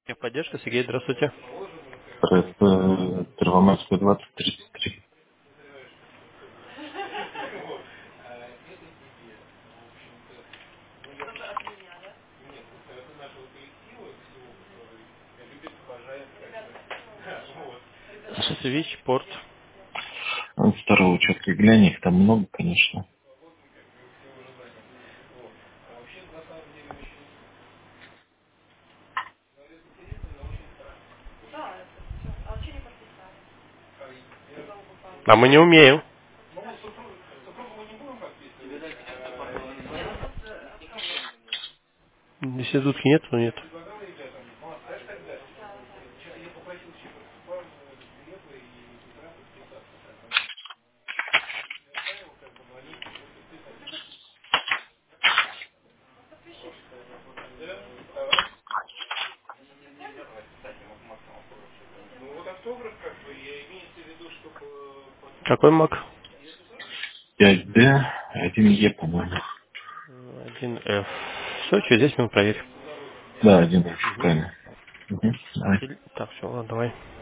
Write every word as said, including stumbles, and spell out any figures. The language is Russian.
Поддержка, Сергей, здравствуйте. Это Первомайская двадцать тридцать три. Свич, порт. Вот второго участка глянь, их там много, конечно. А мы не умеем. Если дудки нет, то нет. Какой мак? пять дэ, один е, по-моему. Один эф. Все, через десять минут проверь. Да, один е, Угу. правильно. Угу. Давай. Так, все, ладно, давай.